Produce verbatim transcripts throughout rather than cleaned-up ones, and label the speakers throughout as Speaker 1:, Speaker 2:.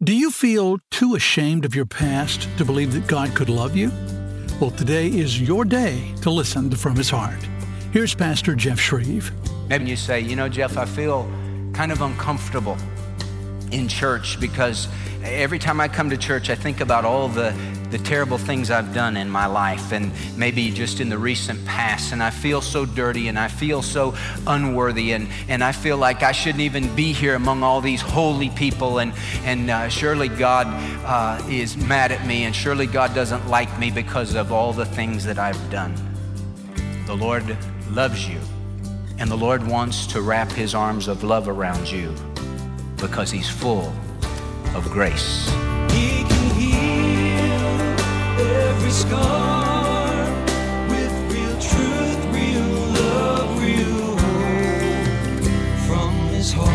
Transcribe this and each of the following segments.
Speaker 1: Do you feel too ashamed of your past to believe that God could love you? Well, today is your day to listen to From His Heart. Here's Pastor Jeff Shreve.
Speaker 2: Maybe you say, you know, Jeff, I feel kind of uncomfortable in church because every time I come to church, I think about all the, the terrible things I've done in my life and maybe just in the recent past. And I feel so dirty and I feel so unworthy and, and I feel like I shouldn't even be here among all these holy people. And, and uh, surely God uh, is mad at me and surely God doesn't like me because of all the things that I've done. The Lord loves you and the Lord wants to wrap His arms of love around you because He's full of grace.
Speaker 3: He can heal every scar with real truth, real love, real hope from His heart.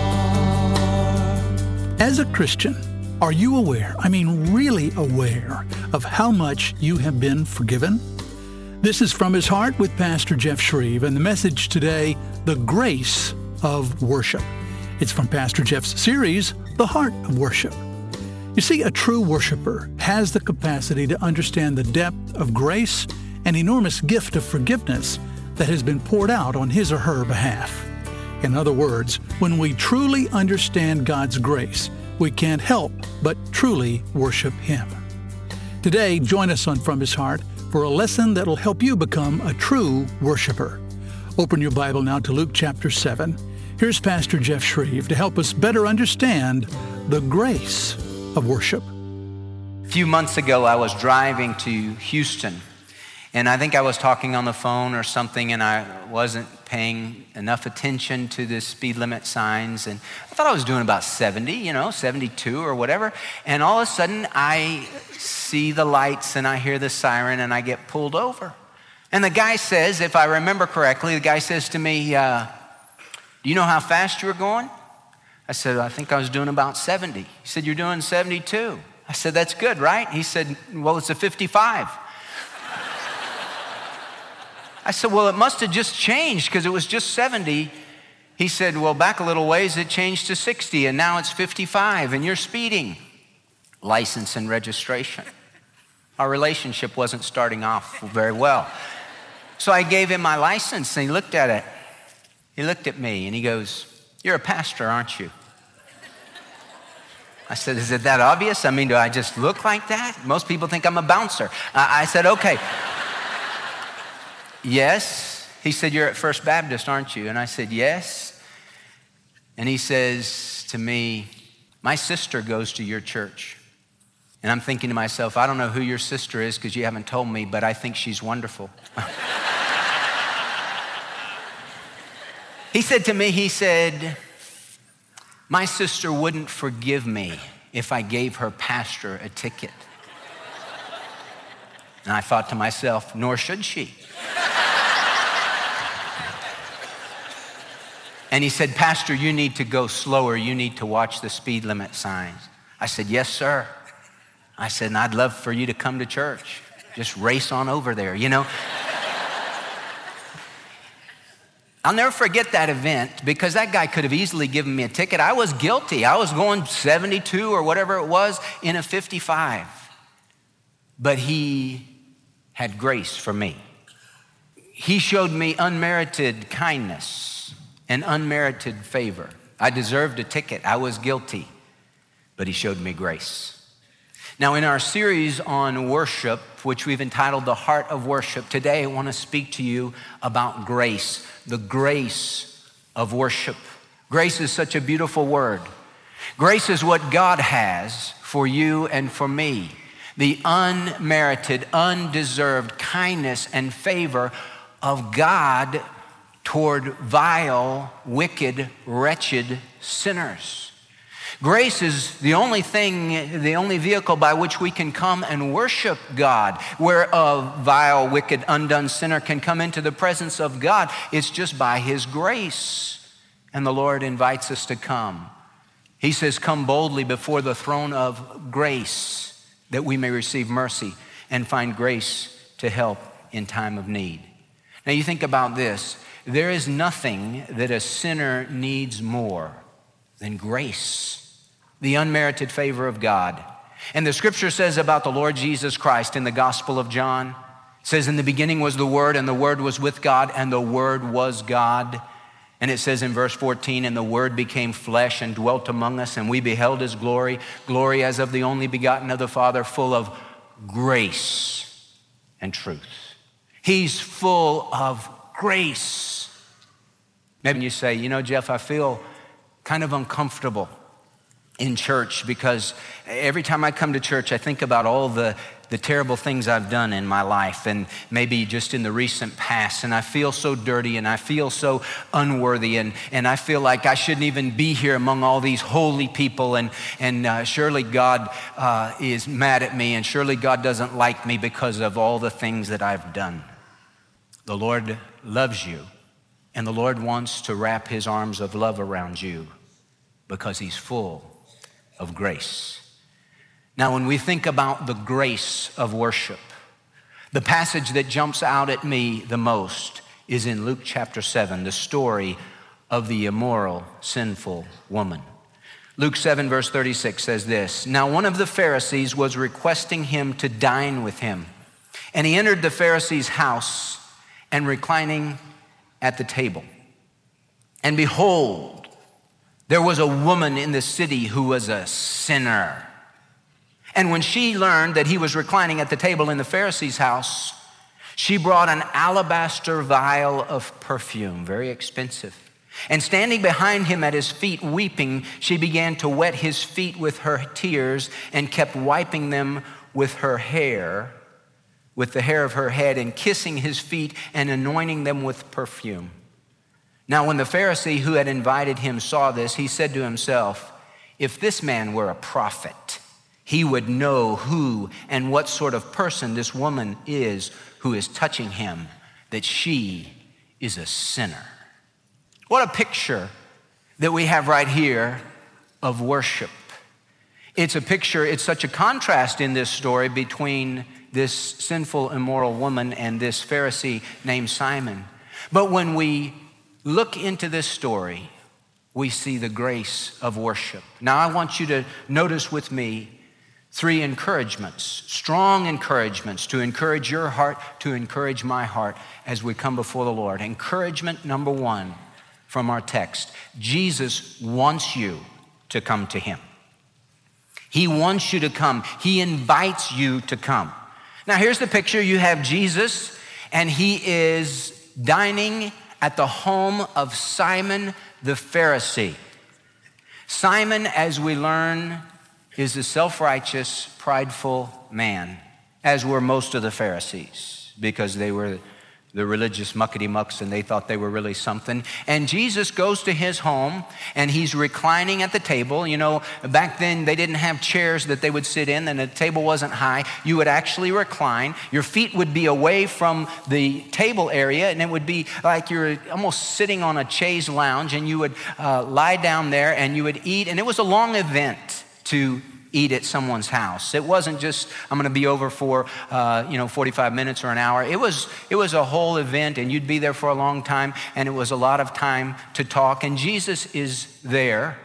Speaker 1: As a Christian, are you aware, I mean really aware, of how much you have been forgiven? This is From His Heart with Pastor Jeff Shreve, and the message today, the grace of worship. It's from Pastor Jeff's series, The Heart of Worship. You see, a true worshiper has the capacity to understand the depth of grace and enormous gift of forgiveness that has been poured out on his or her behalf. In other words, when we truly understand God's grace, we can't help but truly worship Him. Today, join us on From His Heart for a lesson that will help you become a true worshiper. Open your Bible now to Luke chapter seven. Here's Pastor Jeff Shreve to help us better understand the grace of worship.
Speaker 2: A few months ago, I was driving to Houston, and I think I was talking on the phone or something, and I wasn't paying enough attention to the speed limit signs, and I thought I was doing about seventy, you know, seventy-two or whatever, and all of a sudden, I see the lights, and I hear the siren, and I get pulled over. And the guy says, if I remember correctly, the guy says to me, uh, do you know how fast you were going? I said, I think I was doing about seventy. He said, you're doing seventy-two. I said, that's good, right? He said, well, it's a fifty-five. I said, well, it must have just changed because it was just seventy. He said, well, back a little ways, it changed to sixty, and now it's fifty-five, and you're speeding. License and registration. Our relationship wasn't starting off very well. So I gave him my license, and he looked at it. He looked at me and he goes, you're a pastor, aren't you? I said, is it that obvious? I mean, do I just look like that? Most people think I'm a bouncer. I, I said, okay. Yes. He said, you're at First Baptist, aren't you? And I said, yes. And he says to me, my sister goes to your church. And I'm thinking to myself, I don't know who your sister is because you haven't told me, but I think she's wonderful. He said to me, he said, my sister wouldn't forgive me if I gave her pastor a ticket. And I thought to myself, nor should she. And he said, Pastor, you need to go slower. You need to watch the speed limit signs. I said, yes, sir. I said, and I'd love for you to come to church. Just race on over there, you know. I'll never forget that event because that guy could have easily given me a ticket. I was guilty. I was going seventy-two or whatever it was in a fifty-five. But he had grace for me. He showed me unmerited kindness and unmerited favor. I deserved a ticket. I was guilty, but he showed me grace. Now, in our series on worship, which we've entitled The Heart of Worship, today I want to speak to you about grace, the grace of worship. Grace is such a beautiful word. Grace is what God has for you and for me, the unmerited, undeserved kindness and favor of God toward vile, wicked, wretched sinners. Grace is the only thing, the only vehicle by which we can come and worship God. Where a vile, wicked, undone sinner can come into the presence of God, it's just by His grace. And the Lord invites us to come. He says, come boldly before the throne of grace that we may receive mercy and find grace to help in time of need. Now you think about this. There is nothing that a sinner needs more than grace. the unmerited favor of God. And the scripture says about the Lord Jesus Christ in the Gospel of John, it says, in the beginning was the Word, and the Word was with God, and the Word was God. And it says in verse fourteen, and the Word became flesh and dwelt among us, and we beheld his glory, glory as of the only begotten of the Father, full of grace and truth. He's full of grace. Maybe you say, you know, Jeff, I feel kind of uncomfortable in church because every time I come to church, I think about all the, the terrible things I've done in my life and maybe just in the recent past. And I feel so dirty and I feel so unworthy and, and I feel like I shouldn't even be here among all these holy people. And, and uh, surely God uh, is mad at me and surely God doesn't like me because of all the things that I've done. The Lord loves you and the Lord wants to wrap his arms of love around you because he's full of grace. Now, when we think about the grace of worship, the passage that jumps out at me the most is in Luke chapter seven, the story of the immoral, sinful woman. Luke seven verse thirty-six says this, now one of the Pharisees was requesting him to dine with him, and he entered the Pharisee's house and reclining at the table. And behold, there was a woman in the city who was a sinner. And when she learned that he was reclining at the table in the Pharisee's house, she brought an alabaster vial of perfume, very expensive. And standing behind him at his feet weeping, she began to wet his feet with her tears and kept wiping them with her hair, with the hair of her head, and kissing his feet and anointing them with perfume. Now, when the Pharisee who had invited him saw this, he said to himself, if this man were a prophet, he would know who and what sort of person this woman is who is touching him, that she is a sinner. What a picture that we have right here of worship. It's a picture, it's such a contrast in this story between this sinful, immoral woman and this Pharisee named Simon. But when we look into this story, we see the grace of worship. Now, I want you to notice with me three encouragements, strong encouragements to encourage your heart, to encourage my heart as we come before the Lord. Encouragement number one from our text, Jesus wants you to come to him. He wants you to come. He invites you to come. Now, here's the picture. You have Jesus, and he is dining at the home of Simon the Pharisee. Simon, as we learn, is a self-righteous, prideful man, as were most of the Pharisees, because they were the religious muckety-mucks and they thought they were really something. And Jesus goes to his home and he's reclining at the table. You know, back then they didn't have chairs that they would sit in and the table wasn't high. You would actually recline. Your feet would be away from the table area and it would be like you're almost sitting on a chaise lounge, and you would uh, lie down there and you would eat. And it was a long event to eat at someone's house. It wasn't just, I'm going to be over for, uh, you know, forty-five minutes or an hour. It was, it was a whole event, and you'd be there for a long time, and it was a lot of time to talk. And Jesus is there,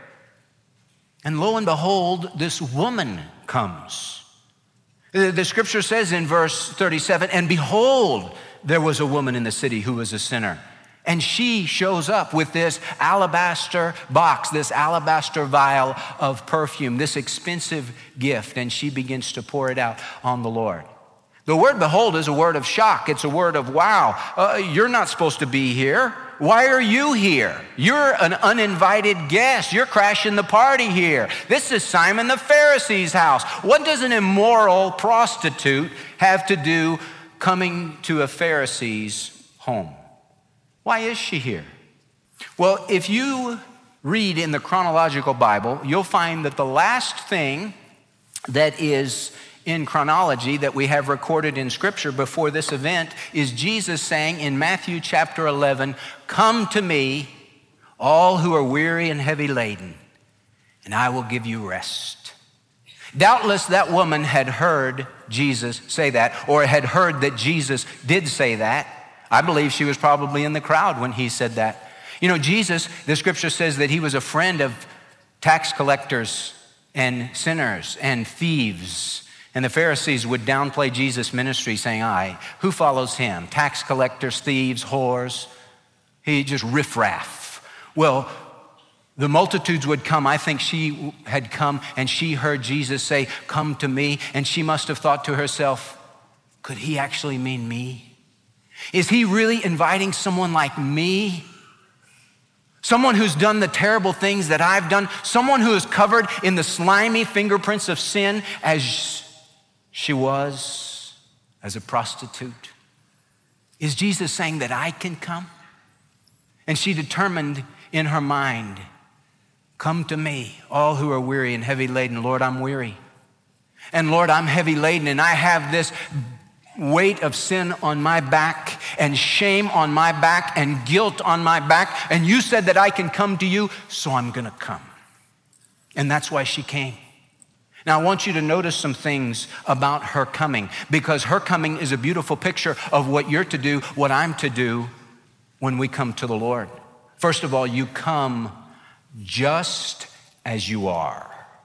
Speaker 2: and lo and behold, this woman comes. The, the scripture says in verse thirty-seven, and behold, there was a woman in the city who was a sinner. And she shows up with this alabaster box, this alabaster vial of perfume, this expensive gift, and she begins to pour it out on the Lord. The word behold is a word of shock. It's a word of wow. Uh, you're not supposed to be here. Why are you here? You're an uninvited guest. You're crashing the party here. This is Simon the Pharisee's house. What does an immoral prostitute have to do coming to a Pharisee's home? Why is she here? Well, if you read in the chronological Bible, you'll find that the last thing that is in chronology that we have recorded in Scripture before this event is Jesus saying in Matthew chapter eleven, come to me, all who are weary and heavy laden, and I will give you rest. Doubtless that woman had heard Jesus say that, or had heard that Jesus did say that. I believe she was probably in the crowd when he said that. You know, Jesus, the scripture says that he was a friend of tax collectors and sinners and thieves. And the Pharisees would downplay Jesus' ministry, saying, aye, who follows him? Tax collectors, thieves, whores. He just riffraff. Well, the multitudes would come. I think she had come and she heard Jesus say, come to me. And she must have thought to herself, could he actually mean me? Is he really inviting someone like me? Someone who's done the terrible things that I've done? Someone who is covered in the slimy fingerprints of sin as she was as a prostitute? Is Jesus saying that I can come? And she determined in her mind, come to me, all who are weary and heavy laden. Lord, I'm weary. And Lord, I'm heavy laden, and I have this weight of sin on my back and shame on my back and guilt on my back. And you said that I can come to you, so I'm gonna come. And that's why she came. Now, I want you to notice some things about her coming, because her coming is a beautiful picture of what you're to do, what I'm to do when we come to the Lord. First of all, you come just as you are.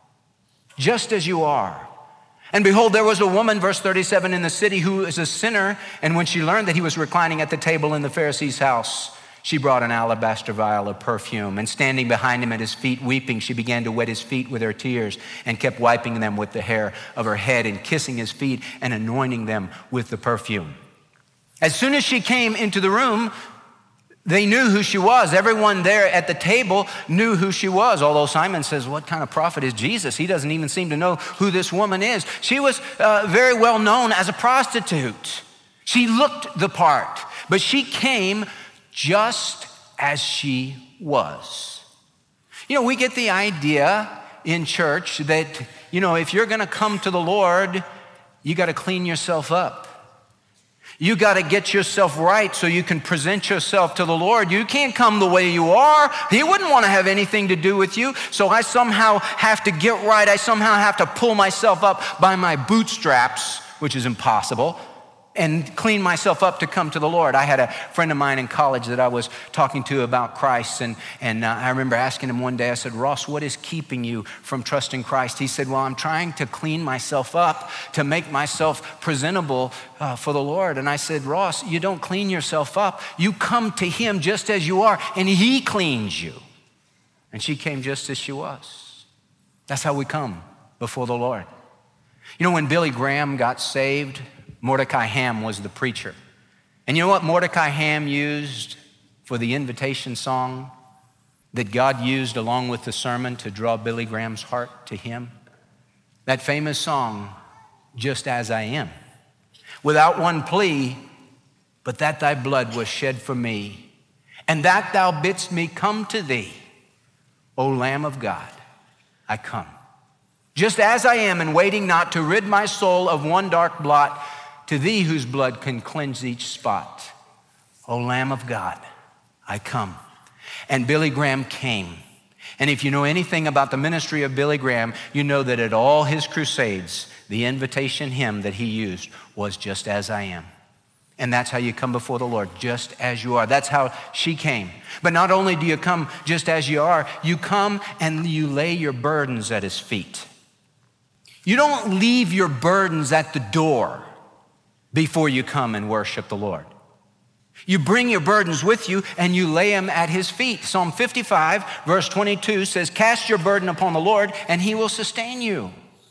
Speaker 2: Just as you are. And behold, there was a woman, verse thirty-seven, in the city who is a sinner, and when she learned that he was reclining at the table in the Pharisee's house, she brought an alabaster vial of perfume, and standing behind him at his feet, weeping, she began to wet his feet with her tears and kept wiping them with the hair of her head and kissing his feet and anointing them with the perfume. As soon as she came into the room, they knew who she was. Everyone there at the table knew who she was, although Simon says, what kind of prophet is Jesus? He doesn't even seem to know who this woman is. She was uh, very well known as a prostitute. She looked the part, but she came just as she was. You know, we get the idea in church that, you know, if you're gonna come to the Lord, you gotta clean yourself up. You gotta get yourself right so you can present yourself to the Lord. You can't come the way you are. He wouldn't wanna have anything to do with you. So I somehow have to get right. I somehow have to pull myself up by my bootstraps, which is impossible, and clean myself up to come to the Lord. I had a friend of mine in college that I was talking to about Christ, and, and uh, I remember asking him one day, I said, Ross, what is keeping you from trusting Christ? He said, well, I'm trying to clean myself up to make myself presentable uh, for the Lord. And I said, Ross, you don't clean yourself up. You come to him just as you are, and he cleans you. And she came just as she was. That's how we come before the Lord. You know, when Billy Graham got saved, Mordecai Ham was the preacher. And you know what Mordecai Ham used for the invitation song that God used along with the sermon to draw Billy Graham's heart to him? That famous song, Just As I Am. Without one plea, but that thy blood was shed for me, and that thou bidst me come to thee, O Lamb of God, I come. Just as I am, and waiting not to rid my soul of one dark blot, to thee whose blood can cleanse each spot. O Lamb of God, I come. And Billy Graham came. And if you know anything about the ministry of Billy Graham, you know that at all his crusades, the invitation hymn that he used was just as I am. And that's how you come before the Lord, just as you are. That's how she came. But not only do you come just as you are, you come and you lay your burdens at his feet. You don't leave your burdens at the door before you come and worship the Lord. You bring your burdens with you and you lay them at his feet. Psalm fifty-five, verse twenty-two says, cast your burden upon the Lord and he will sustain you.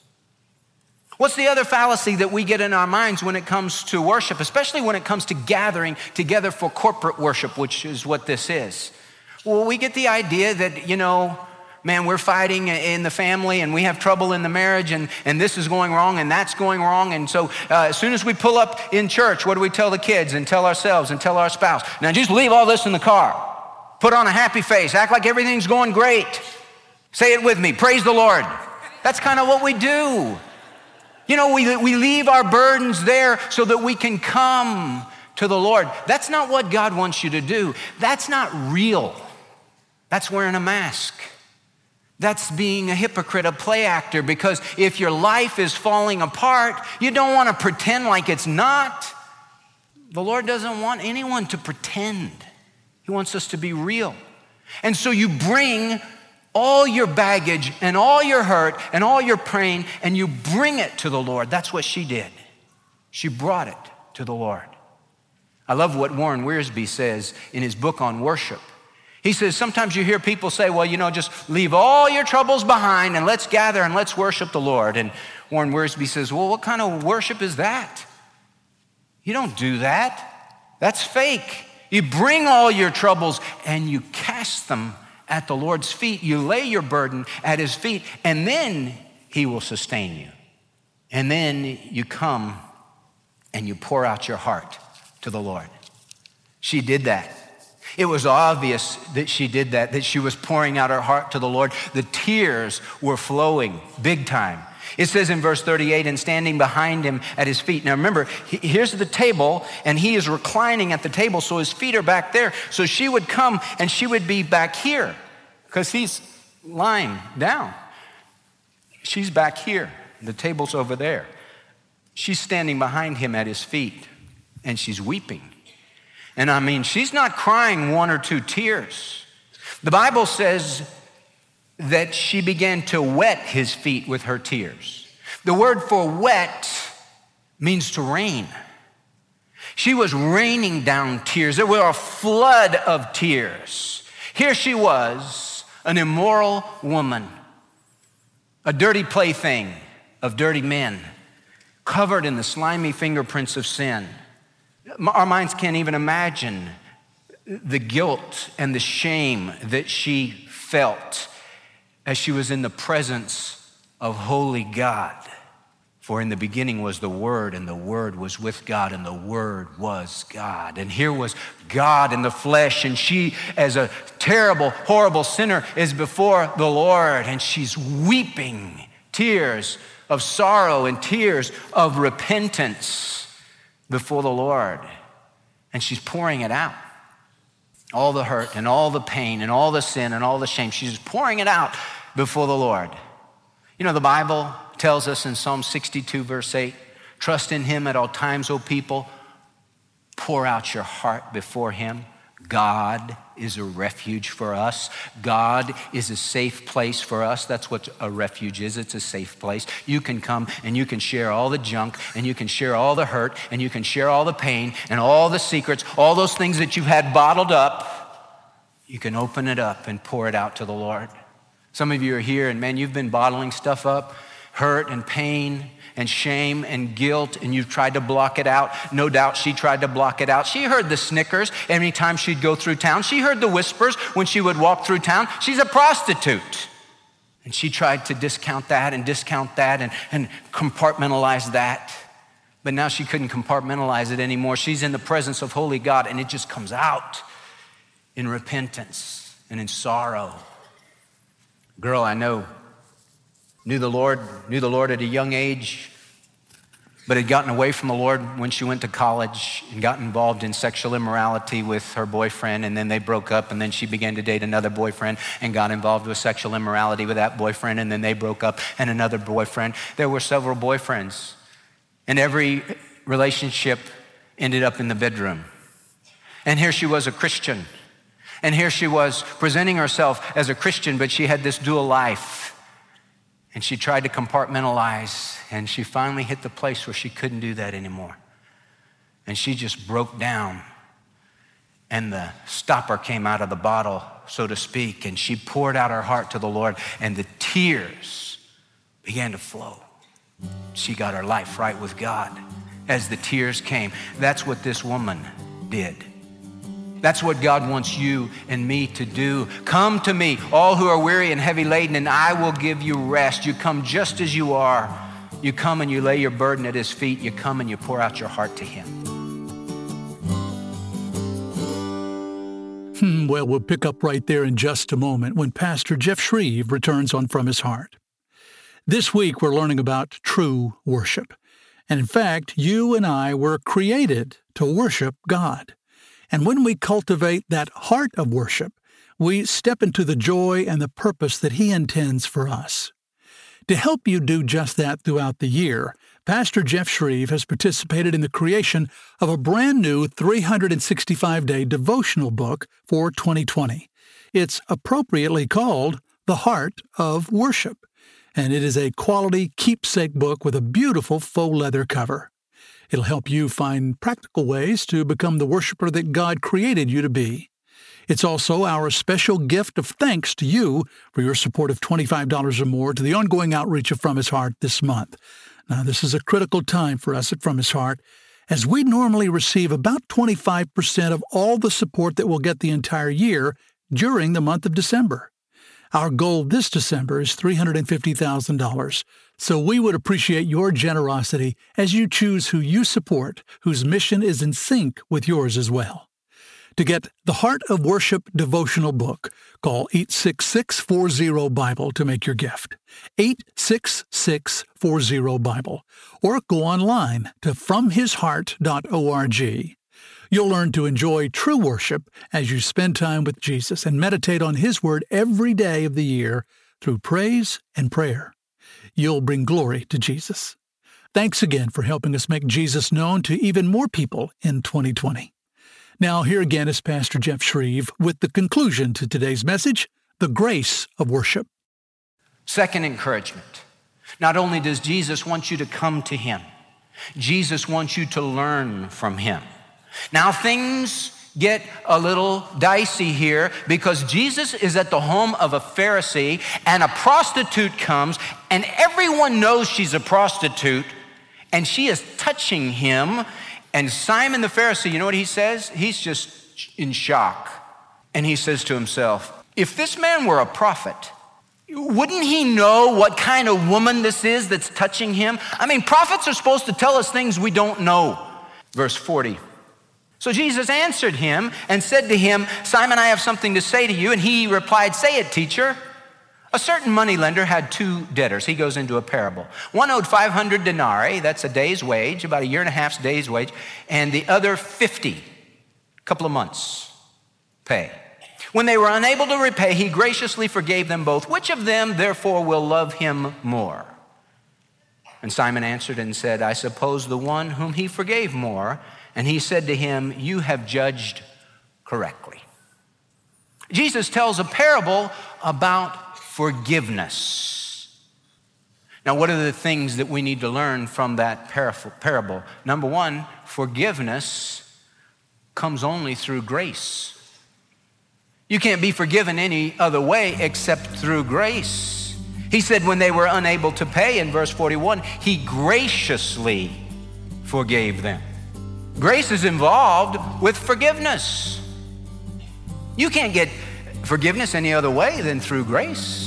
Speaker 2: What's the other fallacy that we get in our minds when it comes to worship, especially when it comes to gathering together for corporate worship, which is what this is? Well, we get the idea that, you know, man, we're fighting in the family and we have trouble in the marriage and, and this is going wrong and that's going wrong. And so uh, as soon as we pull up in church, what do we tell the kids and tell ourselves and tell our spouse? Now just leave all this in the car. Put on a happy face. Act like everything's going great. Say it with me. Praise the Lord. That's kind of what we do. You know, we, we leave our burdens there so that we can come to the Lord. That's not what God wants you to do. That's not real. That's wearing a mask. That's being a hypocrite, a play actor, because if your life is falling apart, you don't want to pretend like it's not. The Lord doesn't want anyone to pretend. He wants us to be real. And so you bring all your baggage and all your hurt and all your pain, and you bring it to the Lord. That's what she did. She brought it to the Lord. I love what Warren Wiersbe says in his book on worship. He says, sometimes you hear people say, well, you know, just leave all your troubles behind and let's gather and let's worship the Lord. And Warren Wiersbe says, well, what kind of worship is that? You don't do that. That's fake. You bring all your troubles and you cast them at the Lord's feet. You lay your burden at his feet, and then he will sustain you. And then you come and you pour out your heart to the Lord. She did that. It was obvious that she did that, that she was pouring out her heart to the Lord. The tears were flowing big time. It says in verse thirty-eight, and standing behind him at his feet. Now remember, here's the table, and he is reclining at the table, so his feet are back there. So she would come, and she would be back here, because he's lying down. She's back here. The table's over there. She's standing behind him at his feet, and she's weeping. And I mean, she's not crying one or two tears. The Bible says that she began to wet his feet with her tears. The word for wet means to rain. She was raining down tears. There were a flood of tears. Here she was, an immoral woman, a dirty plaything of dirty men, covered in the slimy fingerprints of sin. Our minds can't even imagine the guilt and the shame that she felt as she was in the presence of holy God. For in the beginning was the Word, and the Word was with God, and the Word was God. And here was God in the flesh, and she, as a terrible, horrible sinner, is before the Lord, and she's weeping tears of sorrow and tears of repentance before the Lord. And she's pouring it out. All the hurt and all the pain and all the sin and all the shame. She's pouring it out before the Lord. You know, the Bible tells us in Psalm sixty-two, verse eight, trust in him at all times, O people. Pour out your heart before him. God is a refuge for us. God is a safe place for us. That's what a refuge is. It's a safe place. You can come and you can share all the junk, and you can share all the hurt, and you can share all the pain and all the secrets, all those things that you've had bottled up. You can open it up and pour it out to the Lord. Some of you are here and man, you've been bottling stuff up, hurt and pain and shame and guilt, and you've tried to block it out. No doubt she tried to block it out. She heard the snickers every time she'd go through town. She heard the whispers when she would walk through town. She's a prostitute. And she tried to discount that and discount that and, and compartmentalize that. But now she couldn't compartmentalize it anymore. She's in the presence of holy God, and it just comes out in repentance and in sorrow. Girl I know knew the Lord, knew the Lord at a young age, but had gotten away from the Lord when she went to college and got involved in sexual immorality with her boyfriend, and then they broke up, and then she began to date another boyfriend and got involved with sexual immorality with that boyfriend, and then they broke up, and another boyfriend. There were several boyfriends, and every relationship ended up in the bedroom. And here she was, a Christian, and here she was presenting herself as a Christian, but she had this dual life. And she tried to compartmentalize, and she finally hit the place where she couldn't do that anymore. And she just broke down, and the stopper came out of the bottle, so to speak, and she poured out her heart to the Lord, and the tears began to flow. She got her life right with God as the tears came. That's what this woman did. That's what God wants you and me to do. Come to me, all who are weary and heavy laden, and I will give you rest. You come just as you are. You come and you lay your burden at his feet. You come and you pour out your heart to him.
Speaker 1: Hmm, well, we'll pick up right there in just a moment when Pastor Jeff Shreve returns on From His Heart. This week, we're learning about true worship. And in fact, you and I were created to worship God. And when we cultivate that heart of worship, we step into the joy and the purpose that He intends for us. To help you do just that throughout the year, Pastor Jeff Shreve has participated in the creation of a brand new three hundred sixty-five day devotional book for twenty twenty. It's appropriately called The Heart of Worship, and it is a quality keepsake book with a beautiful faux leather cover. It'll help you find practical ways to become the worshiper that God created you to be. It's also our special gift of thanks to you for your support of twenty-five dollars or more to the ongoing outreach of From His Heart this month. Now, this is a critical time for us at From His Heart, as we normally receive about twenty-five percent of all the support that we'll get the entire year during the month of December. Our goal this December is three hundred fifty thousand dollars, so we would appreciate your generosity as you choose who you support, whose mission is in sync with yours as well. To get the Heart of Worship devotional book, call eight six six, four zero, Bible to make your gift. eight six six, four zero, Bible. Or go online to from his heart dot org. You'll learn to enjoy true worship as you spend time with Jesus and meditate on His Word every day of the year through praise and prayer. You'll bring glory to Jesus. Thanks again for helping us make Jesus known to even more people in twenty twenty. Now, here again is Pastor Jeff Shreve with the conclusion to today's message, the grace of worship.
Speaker 2: Second encouragement. Not only does Jesus want you to come to Him, Jesus wants you to learn from Him. Now, things get a little dicey here because Jesus is at the home of a Pharisee and a prostitute comes and everyone knows she's a prostitute and she is touching him. And Simon the Pharisee, you know what he says? He's just in shock. And he says to himself, if this man were a prophet, wouldn't he know what kind of woman this is that's touching him? I mean, prophets are supposed to tell us things we don't know. Verse forty. So Jesus answered him and said to him, Simon, I have something to say to you. And he replied, say it, teacher. A certain moneylender had two debtors. He goes into a parable. One owed five hundred denarii, that's a day's wage, about a year and a half's day's wage, and the other fifty, a couple of months' pay. When they were unable to repay, he graciously forgave them both. Which of them, therefore, will love him more? And Simon answered and said, I suppose the one whom he forgave more. And he said to him, you have judged correctly. Jesus tells a parable about forgiveness. Now, what are the things that we need to learn from that parable? Number one, forgiveness comes only through grace. You can't be forgiven any other way except through grace. He said when they were unable to pay, in verse forty-one, he graciously forgave them. Grace is involved with forgiveness. You can't get forgiveness any other way than through grace.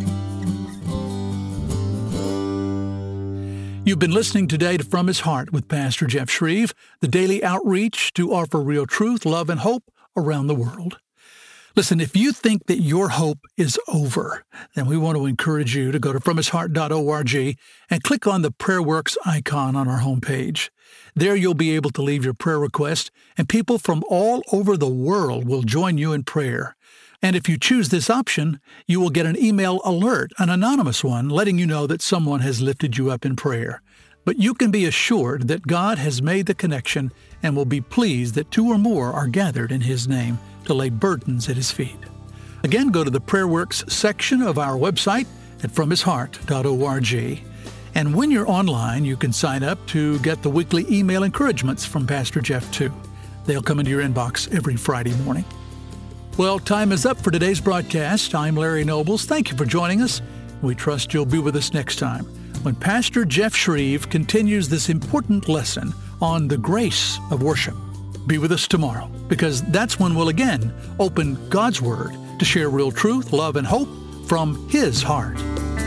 Speaker 1: You've been listening today to From His Heart with Pastor Jeff Shreve, the daily outreach to offer real truth, love, and hope around the world. Listen, if you think that your hope is over, then we want to encourage you to go to from his heart dot org and click on the PrayerWorks icon on our homepage. There you'll be able to leave your prayer request, and people from all over the world will join you in prayer. And if you choose this option, you will get an email alert, an anonymous one, letting you know that someone has lifted you up in prayer. But you can be assured that God has made the connection and will be pleased that two or more are gathered in His name to lay burdens at His feet. Again, go to the PrayerWorks section of our website at from his heart dot org. And when you're online, you can sign up to get the weekly email encouragements from Pastor Jeff, too. They'll come into your inbox every Friday morning. Well, time is up for today's broadcast. I'm Larry Nobles. Thank you for joining us. We trust you'll be with us next time when Pastor Jeff Shreve continues this important lesson on the grace of worship. Be with us tomorrow, because that's when we'll again open God's Word to share real truth, love, and hope from His heart.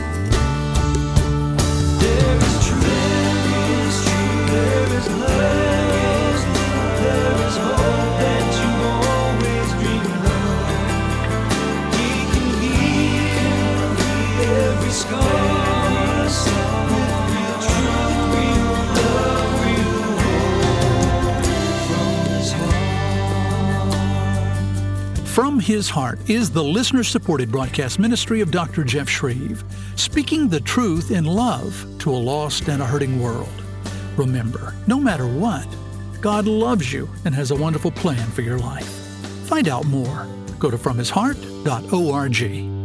Speaker 3: There is truth, there is truth, there is love, there is hope that you always dreamed of. He can heal every scar with real truth, real love, real hope from His heart.
Speaker 1: From His Heart is the listener-supported broadcast ministry of Doctor Jeff Shreve, speaking the truth in love to a lost and a hurting world. Remember, no matter what, God loves you and has a wonderful plan for your life. Find out more. Go to from his heart dot org.